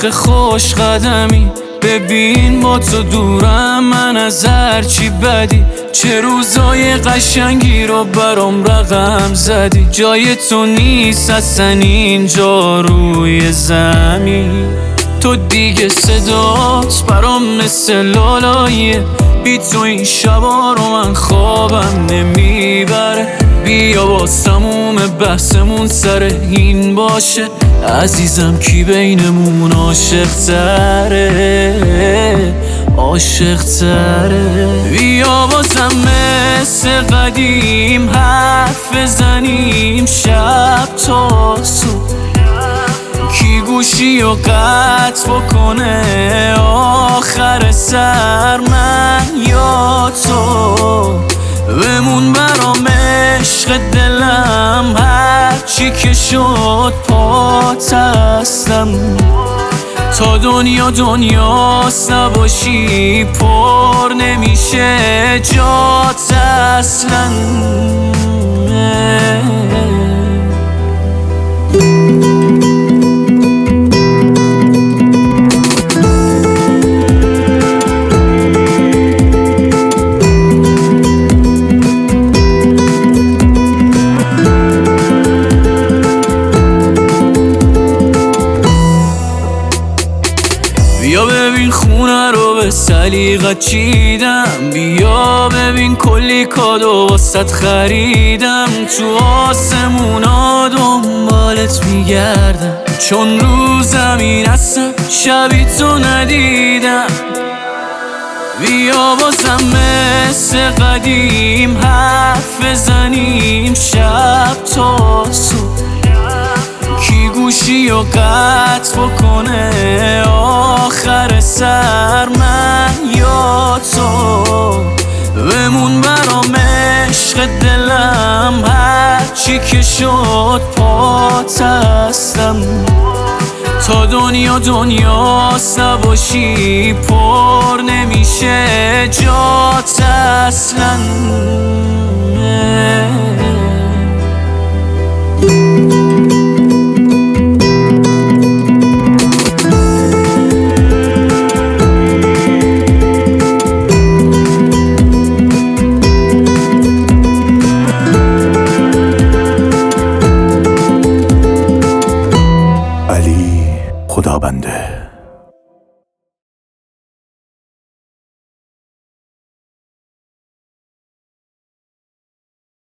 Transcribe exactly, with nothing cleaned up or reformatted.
عشق خوش قدمی، ببین با تو دورم من از هرچی بدی. چه روزای قشنگی رو برام رقم زدی. جای تو نیست اصلا اینجا روی زمین. تو دیگه صدات برام مثل لالاییه، بی تو این شبا رو من خوابم نمیبره. بیا با تموم بحثمون سر این باشه، عزیزم کی بینمون عاشق تره، عاشق تره. بیا بازم مثل قدیم حرف بزنیم شب تا صبح. کی گوشی و قطع بکنه آخر سر، من یا تو؟ بمون برام عشق دلم، هرچی که شد پات هستم. تا دنیا دنیاست نباشی پر نمیشه جات اصلا. بیا ببین خونه رو به سلیقت چیدم، بیا ببین کلی کادو واسط خریدم. تو آسمونا دنبالت میگردم، چون رو زمین هستم شبی تو ندیدم. بیا بازم مثل قدیم حرف بزنیم شب تا صبح. کی گوشی و قطع بکنه آخر سر، من یا تو؟ بمون برام عشق دلم، هرچی که شد پات هستم. تا دنیا دنیاست نباشی پر نمیشه جات اصلا.